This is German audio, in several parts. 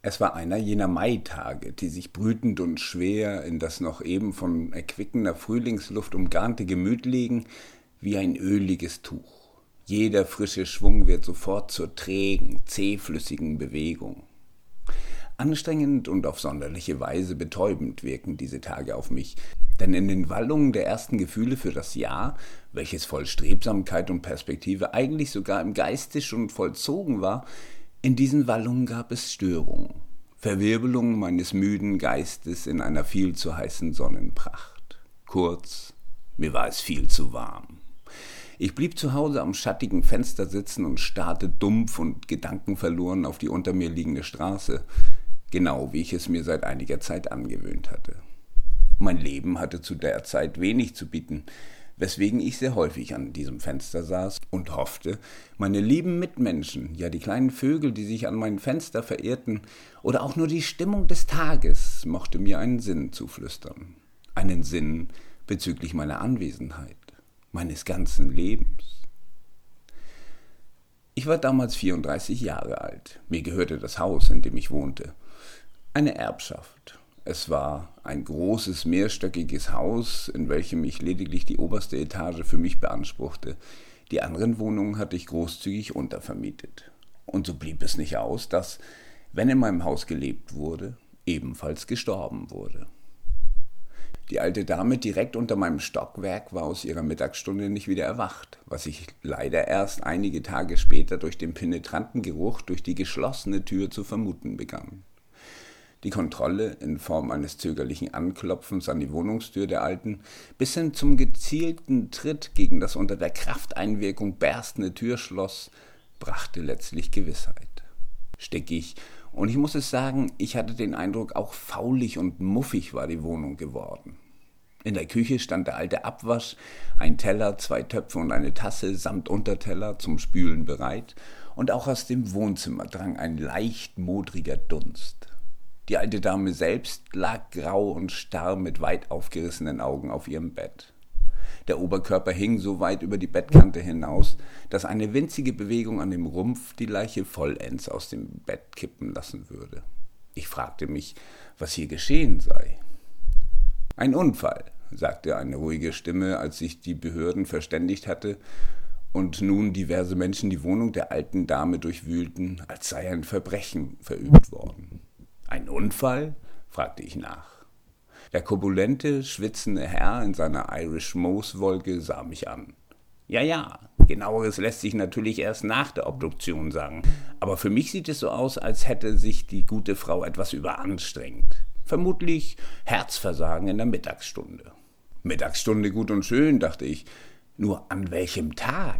Es war einer jener Maitage, die sich brütend und schwer in das noch eben von erquickender Frühlingsluft umgarnte Gemüt legen, wie ein öliges Tuch. Jeder frische Schwung wird sofort zur trägen, zähflüssigen Bewegung. Anstrengend und auf sonderliche Weise betäubend wirken diese Tage auf mich, denn in den Wallungen der ersten Gefühle für das Jahr, welches voll Strebsamkeit und Perspektive eigentlich sogar im Geiste schon vollzogen war, in diesen Wallungen gab es Störungen, Verwirbelungen meines müden Geistes in einer viel zu heißen Sonnenpracht. Kurz, mir war es viel zu warm. Ich blieb zu Hause am schattigen Fenster sitzen und starrte dumpf und gedankenverloren auf die unter mir liegende Straße, genau wie ich es mir seit einiger Zeit angewöhnt hatte. Mein Leben hatte zu der Zeit wenig zu bieten, weswegen ich sehr häufig an diesem Fenster saß und hoffte, meine lieben Mitmenschen, ja die kleinen Vögel, die sich an mein Fenster verirrten, oder auch nur die Stimmung des Tages mochte mir einen Sinn zuflüstern. Einen Sinn bezüglich meiner Anwesenheit, meines ganzen Lebens. Ich war damals 34 Jahre alt. Mir gehörte das Haus, in dem ich wohnte. Eine Erbschaft. Es war ein großes, mehrstöckiges Haus, in welchem ich lediglich die oberste Etage für mich beanspruchte. Die anderen Wohnungen hatte ich großzügig untervermietet. Und so blieb es nicht aus, dass, wenn in meinem Haus gelebt wurde, ebenfalls gestorben wurde. Die alte Dame direkt unter meinem Stockwerk war aus ihrer Mittagsstunde nicht wieder erwacht, was ich leider erst einige Tage später durch den penetranten Geruch durch die geschlossene Tür zu vermuten begann. Die Kontrolle in Form eines zögerlichen Anklopfens an die Wohnungstür der Alten bis hin zum gezielten Tritt gegen das unter der Krafteinwirkung berstende Türschloss brachte letztlich Gewissheit. Stickig, und ich muss es sagen, ich hatte den Eindruck, auch faulig und muffig war die Wohnung geworden. In der Küche stand der alte Abwasch, ein Teller, 2 Töpfe und eine Tasse samt Unterteller zum Spülen bereit, und auch aus dem Wohnzimmer drang ein leicht modriger Dunst. Die alte Dame selbst lag grau und starr mit weit aufgerissenen Augen auf ihrem Bett. Der Oberkörper hing so weit über die Bettkante hinaus, dass eine winzige Bewegung an dem Rumpf die Leiche vollends aus dem Bett kippen lassen würde. Ich fragte mich, was hier geschehen sei. »Ein Unfall«, sagte eine ruhige Stimme, als sich die Behörden verständigt hatte und nun diverse Menschen die Wohnung der alten Dame durchwühlten, als sei ein Verbrechen verübt worden. »Ein Unfall?« fragte ich nach. Der korpulente, schwitzende Herr in seiner Irish-Moose-Wolke sah mich an. »Ja, genaueres lässt sich natürlich erst nach der Obduktion sagen, aber für mich sieht es so aus, als hätte sich die gute Frau etwas überanstrengt. Vermutlich Herzversagen in der Mittagsstunde.« »Mittagsstunde gut und schön«, dachte ich, »nur an welchem Tag?«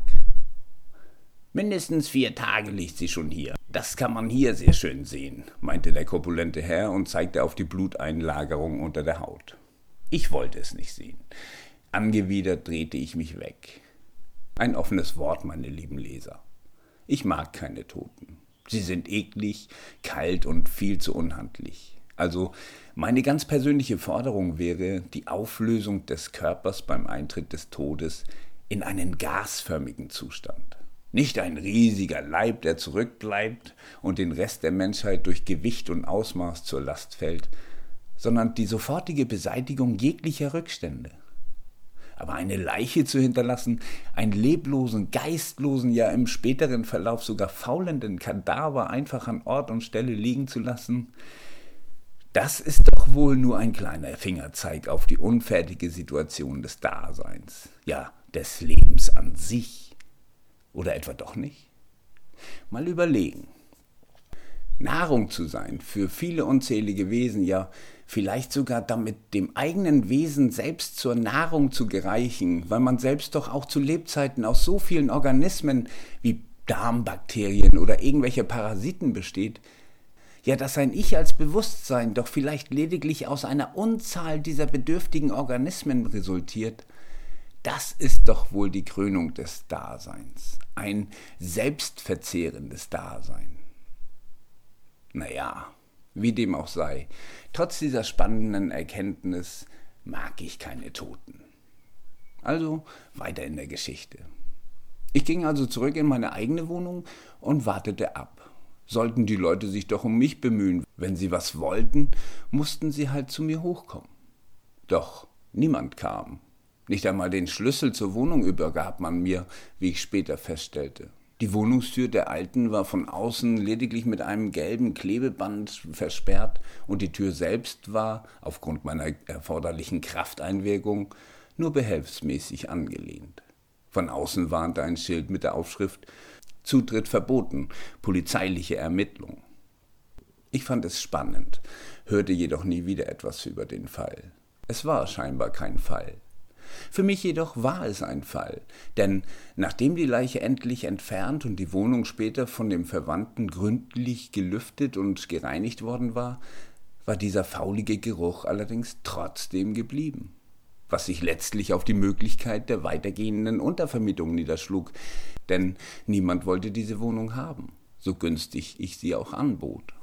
»Mindestens 4 Tage liegt sie schon hier. Das kann man hier sehr schön sehen«, meinte der korpulente Herr und zeigte auf die Bluteinlagerung unter der Haut. Ich wollte es nicht sehen. Angewidert drehte ich mich weg. Ein offenes Wort, meine lieben Leser. Ich mag keine Toten. Sie sind eklig, kalt und viel zu unhandlich. Also meine ganz persönliche Forderung wäre die Auflösung des Körpers beim Eintritt des Todes in einen gasförmigen Zustand. Nicht ein riesiger Leib, der zurückbleibt und den Rest der Menschheit durch Gewicht und Ausmaß zur Last fällt, sondern die sofortige Beseitigung jeglicher Rückstände. Aber eine Leiche zu hinterlassen, einen leblosen, geistlosen, ja im späteren Verlauf sogar faulenden Kadaver einfach an Ort und Stelle liegen zu lassen, das ist doch wohl nur ein kleiner Fingerzeig auf die unfertige Situation des Daseins, ja, des Lebens an sich. Oder etwa doch nicht? Mal überlegen. Nahrung zu sein für viele unzählige Wesen, ja vielleicht sogar damit dem eigenen Wesen selbst zur Nahrung zu gereichen, weil man selbst doch auch zu Lebzeiten aus so vielen Organismen wie Darmbakterien oder irgendwelche Parasiten besteht, ja, dass ein Ich als Bewusstsein doch vielleicht lediglich aus einer Unzahl dieser bedürftigen Organismen resultiert, das ist doch wohl die Krönung des Daseins, ein selbstverzehrendes Dasein. Naja, wie dem auch sei, trotz dieser spannenden Erkenntnis mag ich keine Toten. Also weiter in der Geschichte. Ich ging also zurück in meine eigene Wohnung und wartete ab. Sollten die Leute sich doch um mich bemühen. Wenn sie was wollten, mussten sie halt zu mir hochkommen. Doch niemand kam. Nicht einmal den Schlüssel zur Wohnung übergab man mir, wie ich später feststellte. Die Wohnungstür der Alten war von außen lediglich mit einem gelben Klebeband versperrt und die Tür selbst war, aufgrund meiner erforderlichen Krafteinwirkung, nur behelfsmäßig angelehnt. Von außen warnte ein Schild mit der Aufschrift »Zutritt verboten, polizeiliche Ermittlung«. Ich fand es spannend, hörte jedoch nie wieder etwas über den Fall. Es war scheinbar kein Fall. Für mich jedoch war es ein Fall, denn nachdem die Leiche endlich entfernt und die Wohnung später von dem Verwandten gründlich gelüftet und gereinigt worden war, war dieser faulige Geruch allerdings trotzdem geblieben, was sich letztlich auf die Möglichkeit der weitergehenden Untervermietung niederschlug, denn niemand wollte diese Wohnung haben, so günstig ich sie auch anbot.